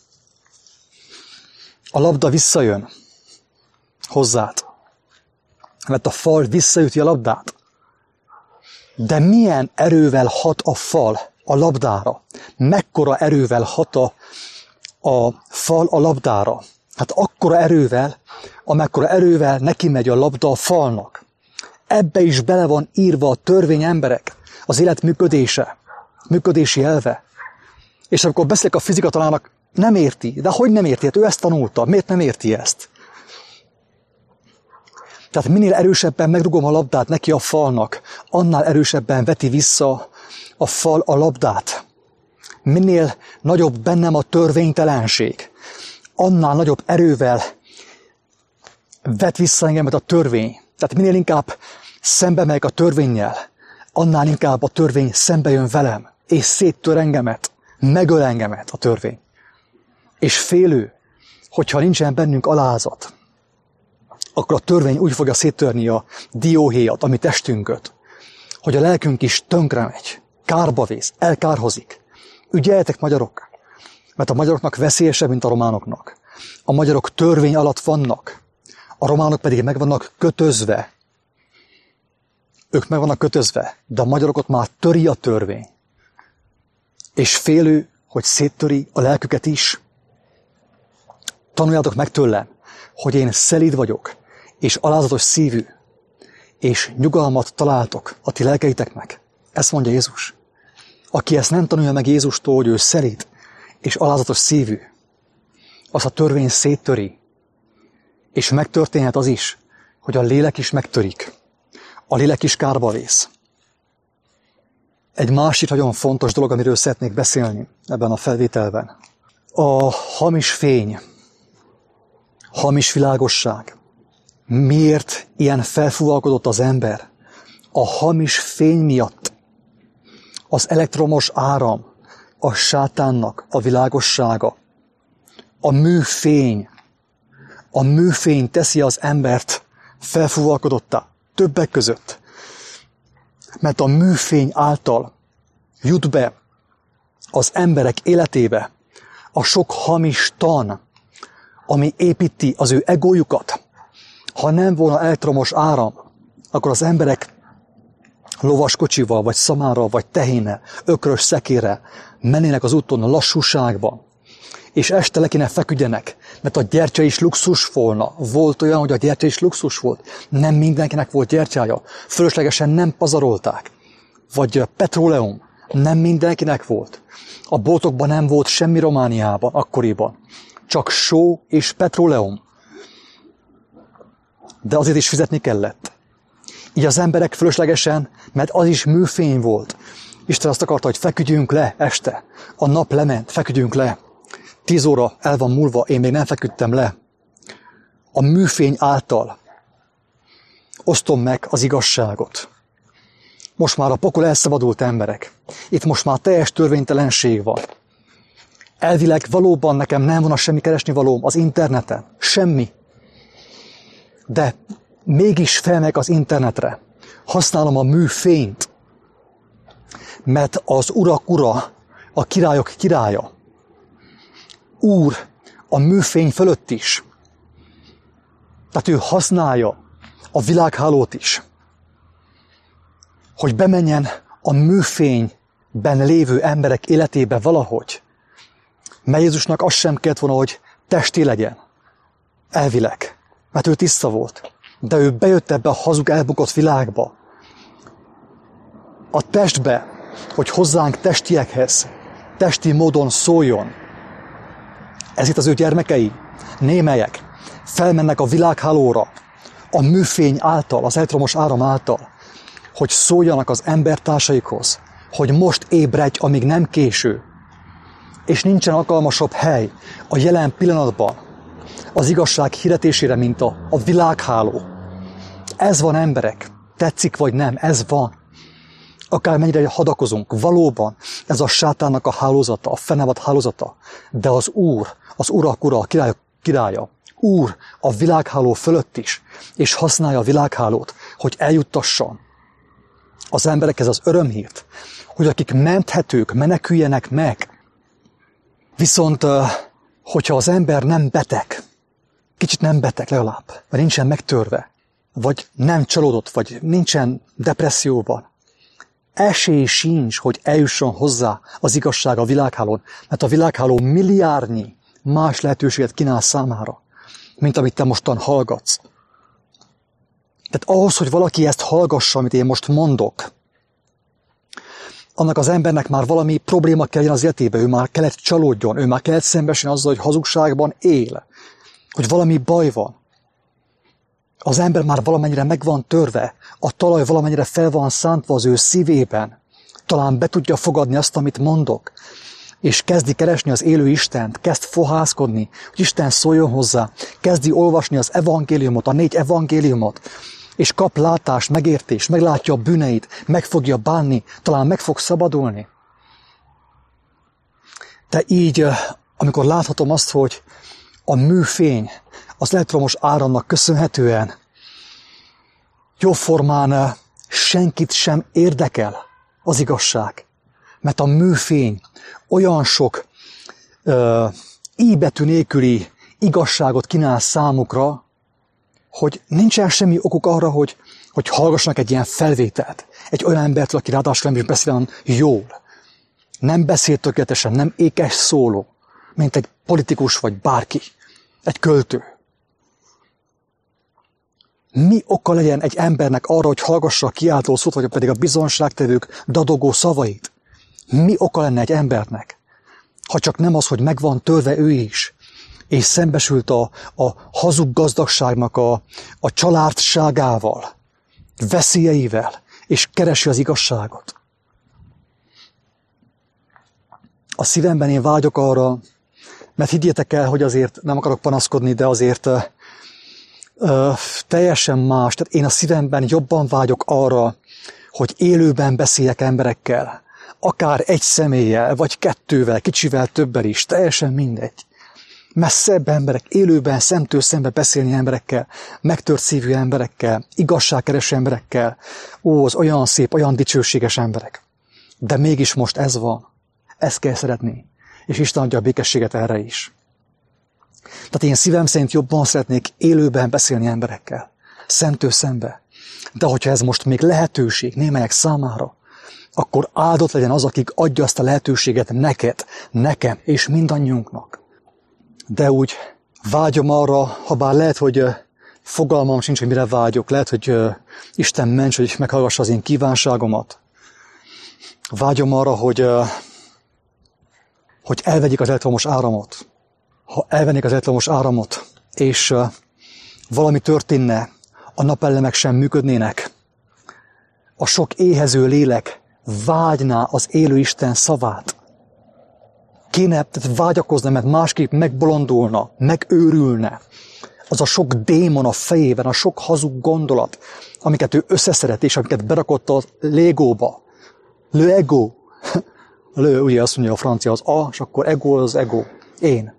a labda visszajön hozzád, mert a fal visszaüti a labdát. De milyen erővel hat a fal a labdára? Mekkora erővel hat a fal a labdára? Hát akkora erővel, amekkora erővel neki megy a labda a falnak. Ebbe is bele van írva a törvény, emberek, az élet működése, működési elve. És amikor beszélek a fizikatanának, nem érti. De hogy nem érti? Hát ő ezt tanulta. Miért nem érti ezt? Tehát minél erősebben megrugom a labdát neki a falnak, annál erősebben veti vissza a fal a labdát. Minél nagyobb bennem a törvénytelenség, annál nagyobb erővel vet vissza engemet a törvény. Tehát minél inkább szembe megyek a törvénnyel, annál inkább a törvény szembe jön velem, és széttör engemet, megöl engemet a törvény. És félő, hogyha nincsen bennünk alázat, akkor a törvény úgy fogja széttörni a dióhéjat, a mi testünket, hogy a lelkünk is tönkre megy, kárba vész, elkárhozik. Ügyeljetek, magyarok, mert a magyaroknak veszélyesebb, mint a románoknak. A magyarok törvény alatt vannak, a románok pedig meg vannak kötözve. Ők meg vannak kötözve, de a magyarokat már töri a törvény. És félő, hogy széttöri a lelküket is. Tanuljátok meg tőlem, hogy én szelíd vagyok, és alázatos szívű, és nyugalmat találtok a ti lelkeiteknek. Ezt mondja Jézus. Aki ezt nem tanulja meg Jézustól, hogy ő szelíd, és alázatos szívű, az a törvény széttöri, és megtörténhet az is, hogy a lélek is megtörik. A lélek is kárba vész. Egy másik nagyon fontos dolog, amiről szeretnék beszélni ebben a felvételben. A hamis fény, hamis világosság. Miért ilyen felfúvalkodott az ember? A hamis fény miatt. Az elektromos áram, a sátánnak a világossága. A műfény. A műfény teszi az embert felfúvalkodottá. Többek között. Mert a műfény által jut be az emberek életébe a sok hamis tan, ami építi az ő egójukat. Ha nem volna elektromos áram, akkor az emberek lovaskocsival, vagy szamárral, vagy tehénnel, ökrös szekérrel mennének az úton lassúságban, és este le kéne feküdjenek, mert a gyertya is luxus volna. Volt olyan, hogy a gyertya is luxus volt. Nem mindenkinek volt gyertyája. Fölöslegesen nem pazarolták. Vagy petróleum. Nem mindenkinek volt. A boltokban nem volt semmi Romániában, akkoriban. Csak só és petróleum. De azért is fizetni kellett. Így az emberek fölöslegesen, mert az is műfény volt. Isten azt akarta, hogy feküdjünk le este. A nap lement, feküdjünk le. 10 óra el van múlva, én még nem feküdtem le. A műfény által osztom meg az igazságot. Most már a pokol elszabadult emberek. Itt most már teljes törvénytelenség van. Elvileg valóban nekem nem volna semmi keresnivalóm az interneten. Semmi. De mégis felmegyek az internetre. Használom a műfényt. Mert az urak ura, a királyok királya. Úr a műfény fölött is. Tehát ő használja a világhálót is, hogy bemenjen a műfényben lévő emberek életébe valahogy. Mert Jézusnak az sem kellett volna, hogy testi legyen. Elvileg. Mert ő tiszta volt. De ő bejött ebbe a hazug elbukott világba. A testbe, hogy hozzánk testiekhez, testi módon szóljon. Ez itt az ő gyermekei, némelyek, felmennek a világhálóra, a műfény által, az elektromos áram által, hogy szóljanak az embertársaikhoz, hogy most ébredj, amíg nem késő. És nincsen alkalmasabb hely a jelen pillanatban az igazság hirdetésére, mint a világháló. Ez van, emberek, tetszik vagy nem, ez van. Akármennyire hadakozunk, valóban ez a sátánnak a hálózata, a fennállott hálózata, de az Úr, az urak ura, a királyok királya, Úr a világháló fölött is, és használja a világhálót, hogy eljuttasson az emberekhez az örömhírt, hogy akik menthetők, meneküljenek meg. Viszont, hogyha az ember nem beteg, kicsit nem beteg legalább, mert nincsen megtörve, vagy nem csalódott, vagy nincsen depresszióban, esély sincs, hogy eljusson hozzá az igazság a világhálón, mert a világháló milliárdnyi más lehetőséget kínál számára, mint amit te mostan hallgatsz. Tehát ahhoz, hogy valaki ezt hallgassa, amit én most mondok, annak az embernek már valami probléma kell jön az életébe, ő már kellett csalódjon, ő már kellett szembesülni azzal, hogy hazugságban él, hogy valami baj van. Az ember már valamennyire meg van törve, a talaj valamennyire fel van szántva az ő szívében, talán be tudja fogadni azt, amit mondok, és kezdi keresni az élő Istent, kezd fohászkodni, hogy Isten szóljon hozzá, kezdi olvasni az evangéliumot, a 4 evangéliumot, és kap látást, megértést, meglátja a bűneit, meg fogja bánni, talán meg fog szabadulni. De így, amikor láthatom azt, hogy a műfény az elektromos áramnak köszönhetően jóformán senkit sem érdekel az igazság. Mert a műfény olyan sok i-betű nélküli igazságot kínál számukra, hogy nincsen semmi okuk arra, hogy hallgassanak egy ilyen felvételt. Egy olyan embertől, aki ráadásul nem is beszél jól. Nem beszél tökéletesen, nem ékes szóló, mint egy politikus vagy bárki. Egy költő. Mi oka legyen egy embernek arra, hogy hallgassa a kiáltó szót, vagy pedig a bizonságtevők dadogó szavait? Mi oka lenne egy embernek? Ha csak nem az, hogy megvan törve ő is, és szembesült a hazug gazdagságnak a családságával, veszélyeivel, és keresi az igazságot. A szívemben én vágyok arra, mert higgyétek el, hogy azért nem akarok panaszkodni, de azért teljesen más. Tehát én a szívemben jobban vágyok arra, hogy élőben beszéljek emberekkel. Akár egy személlyel, vagy kettővel, kicsivel, többel is, teljesen mindegy. Messzebb emberek, élőben, szemtől szembe beszélni emberekkel, megtört szívű emberekkel, igazságkereső emberekkel. Ó, az olyan szép, olyan dicsőséges emberek. De mégis most ez van. Ezt kell szeretni. És Isten adja a békességet erre is. Tehát én szívem szerint jobban szeretnék élőben beszélni emberekkel. Szemtől szembe. De hogyha ez most még lehetőség némelyek számára, akkor áldott legyen az, akik adja azt a lehetőséget neked, nekem és mindannyiunknak. De úgy vágyom arra, ha bár lehet, hogy fogalmam sincs, hogy mire vágyok, lehet, hogy Isten ments, hogy meghallgassa az én kívánságomat. Vágyom arra, hogy elvegyik az elektromos áramot. Ha elvennék az elektromos áramot, és valami történne, a napelemek sem működnének, a sok éhező lélek vágyná az élő Isten szavát. Tehát vágyakozna, mert másképp megbolondulna, megőrülne. Az a sok démon a fejében, a sok hazug gondolat, amiket ő összeszedett, és amiket berakott a légóba. Le ego. Le, ugye azt mondja a francia az a, és akkor ego az ego. Én.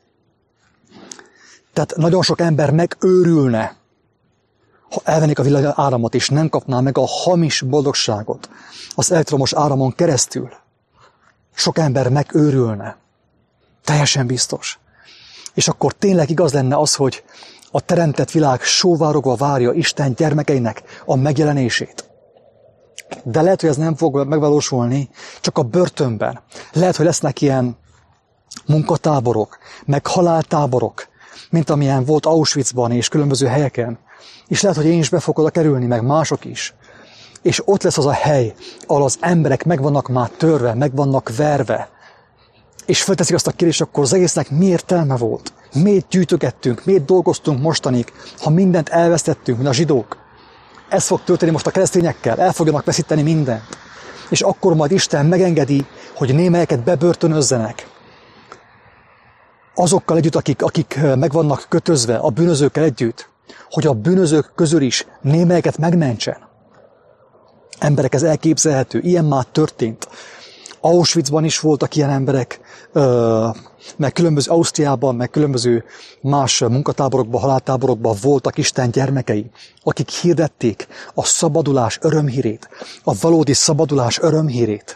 Tehát nagyon sok ember megőrülne, ha elvennék a világ áramot, és nem kapná meg a hamis boldogságot az elektromos áramon keresztül. Sok ember megőrülne. Teljesen biztos. És akkor tényleg igaz lenne az, hogy a teremtett világ sóvárogva várja Isten gyermekeinek a megjelenését. De lehet, hogy ez nem fog megvalósulni, csak a börtönben. Lehet, hogy lesznek ilyen munkatáborok, meg haláltáborok, mint amilyen volt Auschwitzban és különböző helyeken. És lehet, hogy én is be fogok oda kerülni, meg mások is. És ott lesz az a hely, ahol az emberek meg vannak már törve, meg vannak verve. És felteszik azt a kérdést, akkor az egésznek mi értelme volt? Miért gyűjtögettünk, miért dolgoztunk mostanig, ha mindent elvesztettünk, mint a zsidók? Ez fog történni most a keresztényekkel, el fogjanak veszíteni mindent. És akkor majd Isten megengedi, hogy némelyeket bebörtönözzenek. Azokkal együtt, akik meg vannak kötözve, a bűnözőkkel együtt, hogy a bűnözők közül is némelyeket megmentsen. Emberek, ez elképzelhető, ilyen már történt. Auschwitzban is voltak ilyen emberek, meg különböző Ausztriában, meg különböző más munkatáborokban, haláltáborokban voltak Isten gyermekei, akik hirdették a szabadulás örömhírét, a valódi szabadulás örömhírét.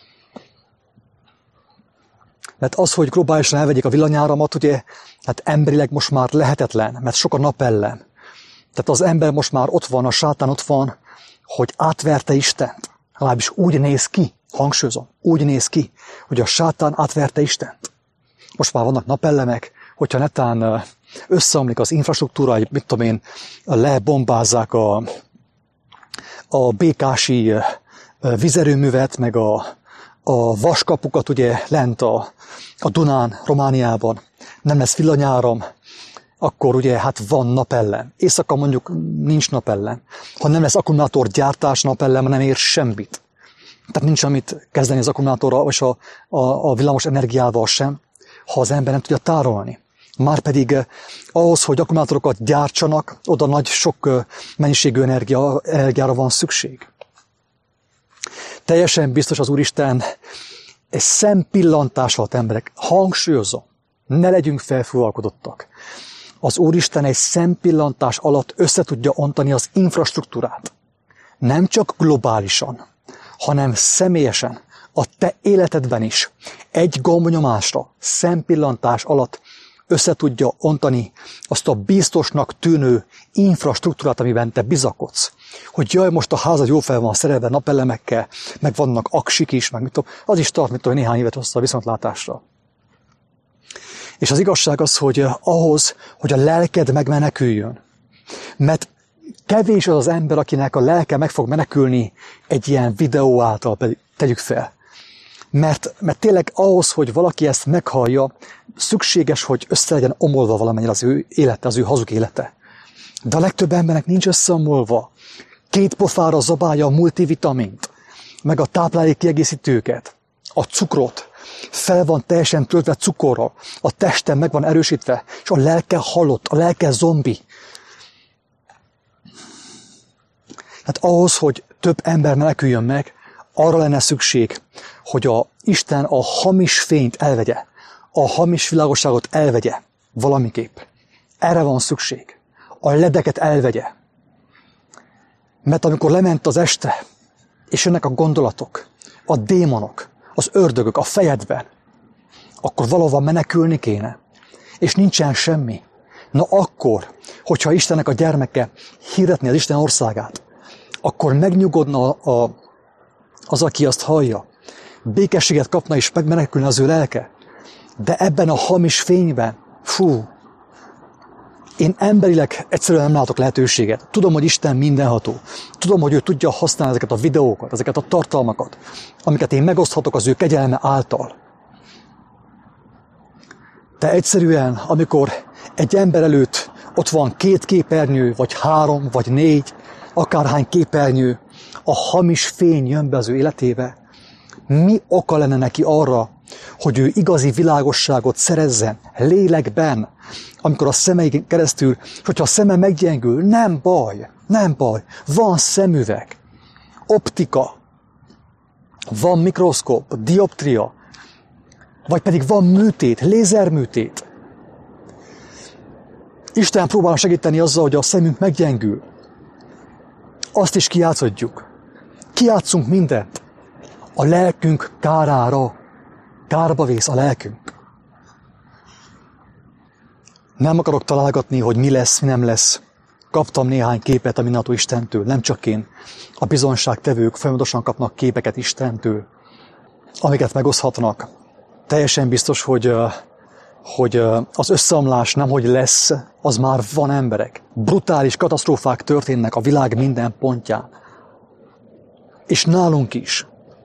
Mert az, hogy globálisan elvegyék a villanyáramat, ugye, hát emberileg most már lehetetlen, mert sok a napellem. Tehát az ember most már ott van, a sátán ott van, hogy átverte Istent. Legalábbis úgy néz ki, hangsúlyozom, úgy néz ki, hogy a sátán átverte Istent. Most már vannak napellemek, hogyha netán összeomlik az infrastruktúra, mit tudom én, lebombázzák a békási vízerőművet, meg a vaskapukat ugye lent a Dunán, Romániában, nem lesz villanyáram, akkor ugye hát van napellem. Éjszaka mondjuk nincs napellem. Ha nem lesz akkumulátorgyártás, napellem nem ér semmit. Tehát nincs amit kezdeni az akkumulátorral, vagy a villamos energiával sem, ha az ember nem tudja tárolni. Márpedig ahhoz, hogy akkumulátorokat gyártsanak, oda nagy sok mennyiségű energiára van szükség. Teljesen biztos az Úristen egy szempillantás alatt, emberek, hangsúlyozom, ne legyünk felfúvalkodottak. Az Úristen egy szempillantás alatt össze tudja ontani az infrastruktúrát. Nem csak globálisan, hanem személyesen, a te életedben is. Egy gombnyomásra, szempillantás alatt össze tudja ontani azt a biztosnak tűnő infrastruktúrát, amiben te bizakodsz. Hogy jaj, most a házad jó fel van szerelve napelemekkel, meg vannak aksik is, meg mit tudom, az is tart, néhány évet hossza a viszontlátásra. És az igazság az, hogy ahhoz, hogy a lelked megmeneküljön, mert kevés az az ember, akinek a lelke meg fog menekülni egy ilyen videó által, tegyük fel. Mert tényleg ahhoz, hogy valaki ezt meghallja, szükséges, hogy össze legyen omolva valamennyire az ő élete, az ő hazug élete. De a legtöbb embernek nincs összeomolva. 2 pofára zabálja a multivitamint, meg a táplálékkiegészítőket, a cukrot, fel van teljesen töltve cukorral, a testem meg van erősítve, és a lelke halott, a lelke zombi. Hát ahhoz, hogy több ember meneküljön meg, arra lenne szükség, hogy Isten a hamis fényt elvegye, a hamis világosságot elvegye valamiképp. Erre van szükség. A ledeket elvegye. Mert amikor lement az este, és jönnek a gondolatok, a démonok, az ördögök a fejedben, akkor valahova menekülni kéne. És nincsen semmi. Na akkor, hogyha Istennek a gyermeke hirdetné az Isten országát, akkor megnyugodna az, aki azt hallja. Békességet kapna és megmenekülne az ő lelke. De ebben a hamis fényben, én emberileg egyszerűen nem látok lehetőséget. Tudom, hogy Isten mindenható. Tudom, hogy ő tudja használni ezeket a videókat, ezeket a tartalmakat, amiket én megoszthatok az ő kegyelme által. De egyszerűen, amikor egy ember előtt ott van 2 képernyő, vagy 3, vagy 4, akárhány képernyő, a hamis fény jön be az ő életébe, mi oka lenne neki arra, hogy ő igazi világosságot szerezzen lélekben, amikor a szemeigen keresztül, és hogyha a szeme meggyengül, nem baj, van szemüveg, optika, van mikroszkóp, dioptria, vagy pedig van műtét, lézerműtét. Isten próbál segíteni azzal, hogy a szemünk meggyengül. Azt is kijátszodjuk. Kijátszunk mindent. A lelkünk kárára. Kárba vész a lelkünk. Nem akarok találgatni, hogy mi lesz, mi nem lesz. Kaptam néhány képet a mindenható Istentől, nem csak én. A bizonságtevők folyamatosan kapnak képeket Istentől, amiket megoszthatnak. Teljesen biztos, hogy az összeomlás nemhogy lesz, az már van emberek. Brutális katasztrófák történnek a világ minden pontján. És nálunk is.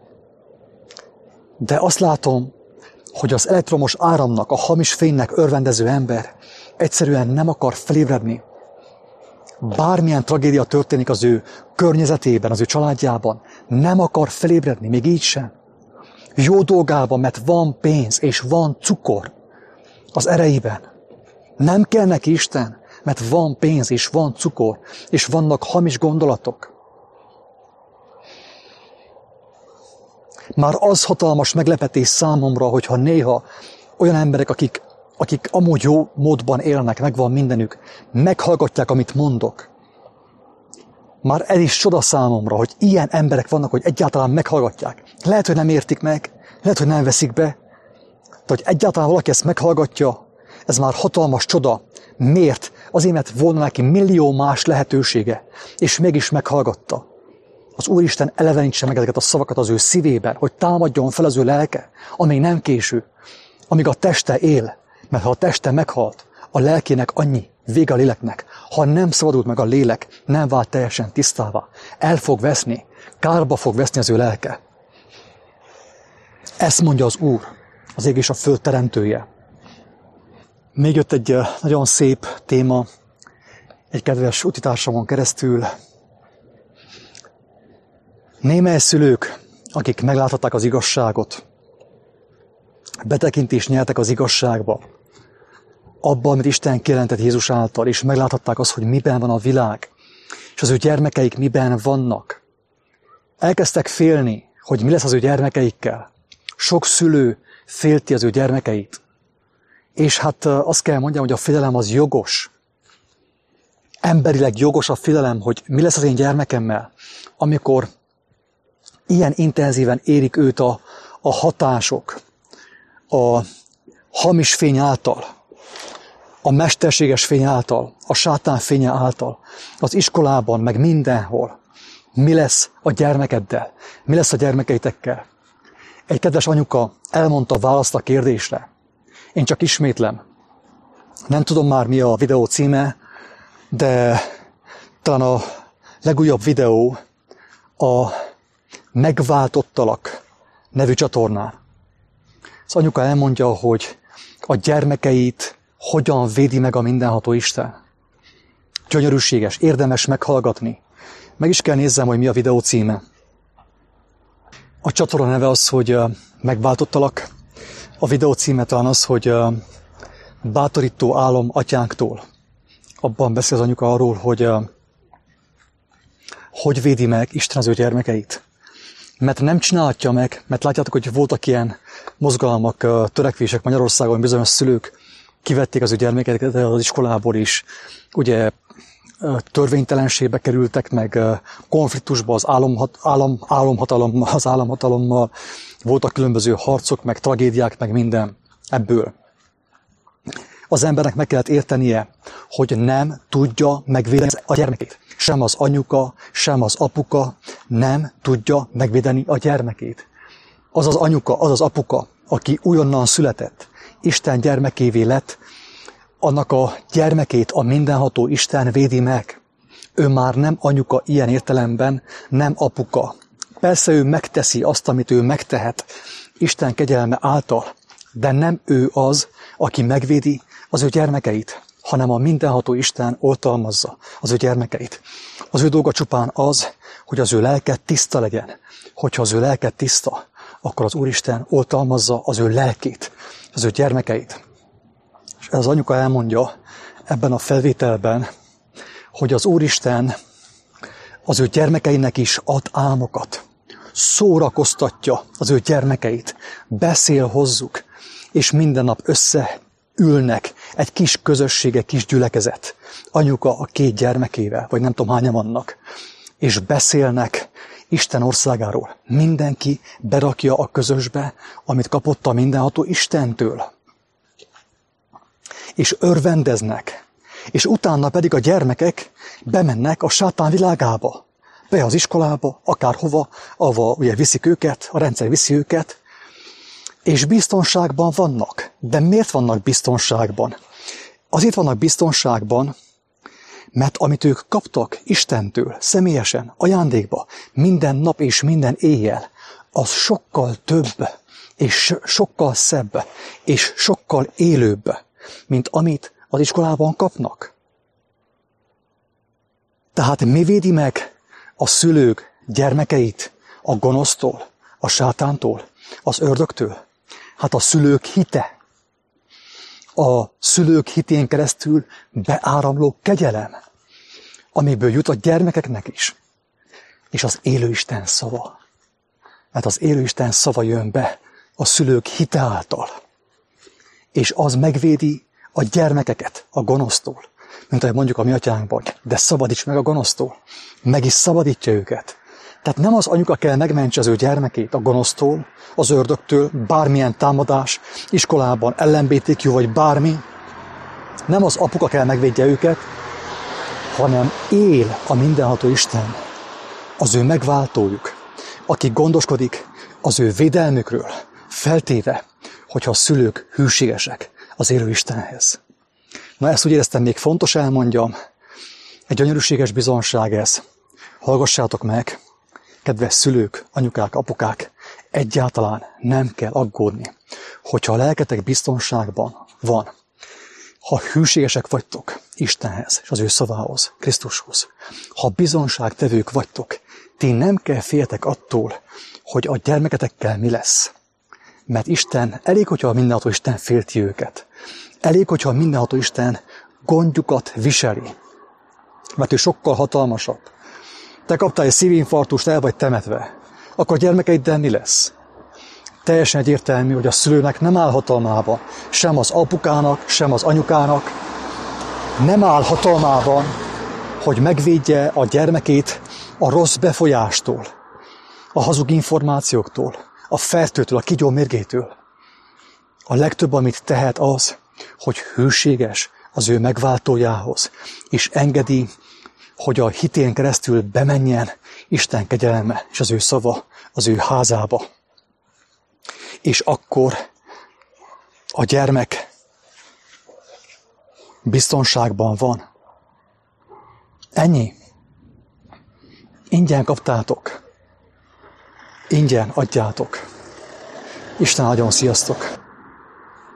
De azt látom, hogy az elektromos áramnak, a hamis fénynek örvendező ember egyszerűen nem akar felébredni. Bármilyen tragédia történik az ő környezetében, az ő családjában, nem akar felébredni, még így sem. Jó dolgában, mert van pénz és van cukor az erejében. Nem kell neki Isten, mert van pénz és van cukor, és vannak hamis gondolatok. Már az hatalmas meglepetés számomra, hogyha néha olyan emberek, akik amúgy jó módban élnek, megvan mindenük, meghallgatják, amit mondok. Már ez is csoda számomra, hogy ilyen emberek vannak, hogy egyáltalán meghallgatják. Lehet, hogy nem értik meg, lehet, hogy nem veszik be, de hogy egyáltalán valaki ezt meghallgatja, ez már hatalmas csoda. Miért? Azért, mert volna neki millió más lehetősége, és mégis meghallgatta. Az Úristen elevenítse meg ezeket a szavakat az ő szívében, hogy támadjon fel az ő lelke, amíg nem késő, amíg a teste él. Mert ha a teste meghalt, a lelkének annyi, vége a léleknek. Ha nem szabadult meg a lélek, nem vált teljesen tisztává. El fog veszni, kárba fog veszni az ő lelke. Ezt mondja az Úr, az ég és a föld teremtője. Még jött egy nagyon szép téma, egy kedves utitársamon keresztül. Némely szülők, akik megláthatták az igazságot, betekintést nyertek az igazságba, abban, amit Isten kijelentett Jézus által, és megláthatták azt, hogy miben van a világ, és az ő gyermekeik miben vannak. Elkezdtek félni, hogy mi lesz az ő gyermekeikkel. Sok szülő félti az ő gyermekeit. És hát azt kell mondjam, hogy a félelem az jogos. Emberileg jogos a félelem, hogy mi lesz az én gyermekemmel, amikor ilyen intenzíven érik őt a hatások, a hamis fény által, a mesterséges fény által, a sátán fénye által, az iskolában, meg mindenhol. Mi lesz a gyermekeddel? Mi lesz a gyermekeitekkel? Egy kedves anyuka elmondta választ a kérdésre. Én csak ismétlem. Nem tudom már, mi a videó címe, de talán a legújabb videó a Megváltottalak nevű csatornán. Az anyuka elmondja, hogy a gyermekeit hogyan védi meg a mindenható Isten. Gyönyörűséges, érdemes meghallgatni. Meg is kell nézzem, hogy mi a videó címe. A csatorna neve az, hogy Megváltottalak. A videó címe talán az, hogy Bátorító álom atyánktól. Abban beszél az anyuka arról, hogy védi meg Isten az ő gyermekeit. Mert nem csinálhatja meg, mert látjátok, hogy voltak ilyen mozgalmak, törekvések Magyarországon, bizonyos szülők kivették az ő gyermekeket az iskolából is. Ugye törvénytelenségbe kerültek, meg konfliktusba az államhatalommal, voltak különböző harcok, meg tragédiák, meg minden ebből. Az embernek meg kellett értenie, hogy nem tudja megvédeni a gyermekét. Sem az anyuka, sem az apuka nem tudja megvédeni a gyermekét. Az az anyuka, az az apuka, aki újonnan született, Isten gyermekévé lett, annak a gyermekét a mindenható Isten védi meg. Ő már nem anyuka ilyen értelemben, nem apuka. Persze ő megteszi azt, amit ő megtehet Isten kegyelme által, de nem ő az, aki megvédi az ő gyermekeit, hanem a mindenható Isten oltalmazza az ő gyermekeit. Az ő dolga csupán az, hogy az ő lelke tiszta legyen. Hogyha az ő lelke tiszta, akkor az Úristen oltalmazza az ő lelkét, az ő gyermekeit. És ez az anyuka elmondja ebben a felvételben, hogy az Úristen az ő gyermekeinek is ad álmokat, szórakoztatja az ő gyermekeit, beszél hozzuk, és minden nap összeülnek egy kis közösség, egy kis gyülekezet, anyuka a 2 gyermekével, vagy nem tudom hányan vannak, és beszélnek Isten országáról. Mindenki berakja a közösbe, amit kapott a mindenható Istentől. És örvendeznek. És utána pedig a gyermekek bemennek a sátán világába. Be az iskolába, akárhova, ahova ugye viszik őket, a rendszer viszi őket, és biztonságban vannak. De miért vannak biztonságban? Azért vannak biztonságban, mert amit ők kaptak Istentől, személyesen, ajándékba, minden nap és minden éjjel, az sokkal több, és sokkal szebb, és sokkal élőbb, mint amit az iskolában kapnak. Tehát mi védi meg a szülők gyermekeit a gonosztól, a sátántól, az ördögtől? Hát a szülők hite. A szülők hitén keresztül beáramló kegyelem, amiből jut a gyermekeknek is. És az élő Isten szava. Mert az élő Isten szava jön be a szülők hite által. És az megvédi a gyermekeket a gonosztól. Mint ahogy mondjuk a mi atyánkban, de szabadíts meg a gonosztól. Meg is szabadítja őket. Tehát nem az anyuka kell megmentse az ő gyermekét a gonosztól, az ördögtől, bármilyen támadás, iskolában, LMBTQ vagy bármi. Nem az apuka kell megvédje őket, hanem él a mindenható Isten, az ő megváltójuk, aki gondoskodik az ő védelmükről, feltéve, hogyha a szülők hűségesek az élő Istenhez. Na ezt úgy éreztem, még fontos elmondjam, egy gyönyörűséges bizonság ez. Hallgassátok meg, kedves szülők, anyukák, apukák, egyáltalán nem kell aggódni, hogyha a lelketek biztonságban van, ha hűségesek vagytok Istenhez és az ő szavához, Krisztushoz, ha bizonságtevők vagytok, ti nem kell féljetek attól, hogy a gyermeketekkel mi lesz. Mert Isten, elég, hogyha a mindenható Isten félti őket. Elég, hogyha a mindenható Isten gondjukat viseli, mert ő sokkal hatalmasabb. Te kaptál egy szívinfarktust, el vagy temetve, akkor a gyermekeiddel mi lesz? Teljesen egyértelmű, hogy a szülőnek nem áll hatalmában, sem az apukának, sem az anyukának, nem áll hatalmában, hogy megvédje a gyermekét a rossz befolyástól, a hazug információktól, a fertőtől, a kígyó mérgétől. A legtöbb, amit tehet az, hogy hűséges az ő megváltójához, és engedi, hogy a hitén keresztül bemenjen Isten kegyelme és az ő szava az ő házába. És akkor a gyermek biztonságban van. Ennyi. Ingyen kaptátok. Ingyen adjátok. Isten áldjon, sziasztok!